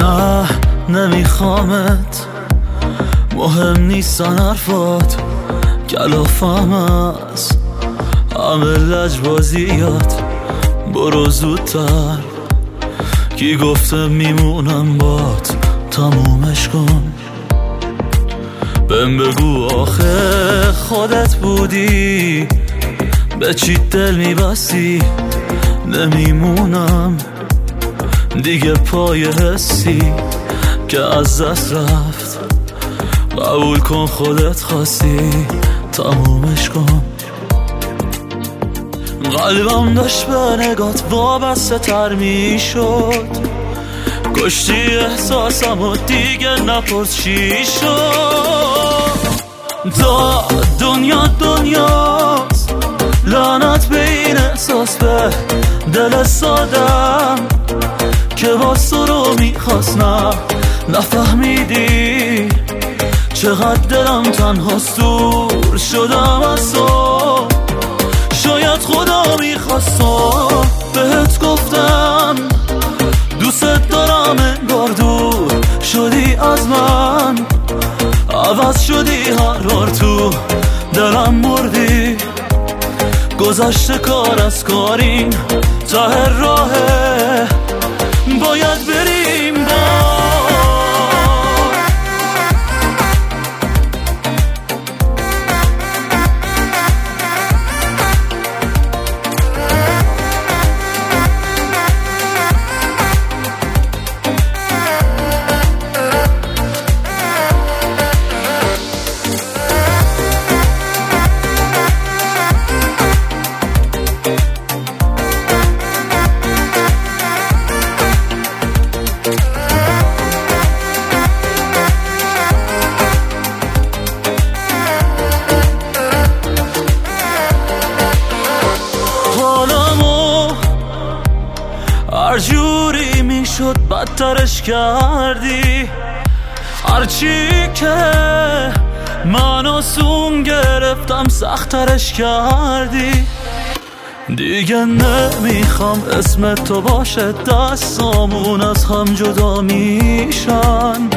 نه نمیخوامت، مهم نیستن حرفات، کلافم است همه لجبازیات. برو زودتر، کی گفته میمونم بات، تمومش کن. بهم بگو آخه خودت بودی، به چی دل میبستی؟ نمیمونم دیگه پای حسی که از دست رفت. قبول کن خودت خواستی، تمومش کن. قلبم داشت به نگات وابسته تر میشد، کشتی احساسم و دیگه نپرس چی شد. تا دنیا دنیاست، لعنت به این احساس به دل سادم که باز تو رو میخواست. نه نفهمیدی چقدر دلم تنهاست، دور شدم از تو. شاید خدا میخواست بهت گفتم دوست دارم، انگار دور شدی از من، عوض شدی هر بار تو دلم بردی. گذشته کار از کارین ته راهه، باید بریم هر جوری میشد بدترش کردی، هرچی که من آسون گرفتم سخترش کردی. دیگه نمیخوام اسم تو باشه، دستامون از هم جدا میشن.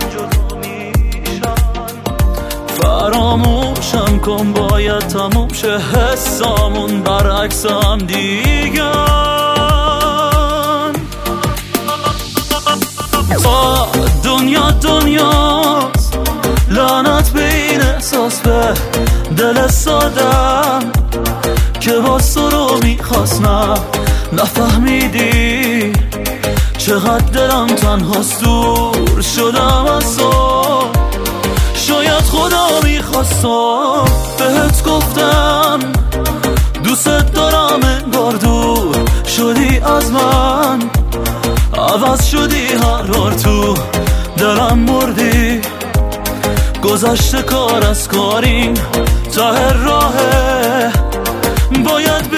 فراموشم کن باید تموم شه، حسامون برعکس هم دیگه. تا دنیا دنیاست، لعنت به این احساس به دل سادم که باز تو رو میخواست. نه نفهمیدی چقدر دلم تنهاست، دور شدم از تو. شاید خدا میخواست بهت گفتم دوست دارم، انگار دور شدی از من، عوض شدی هر بار تو دلم بردی. گذشته کار از کارین ته راهه، باید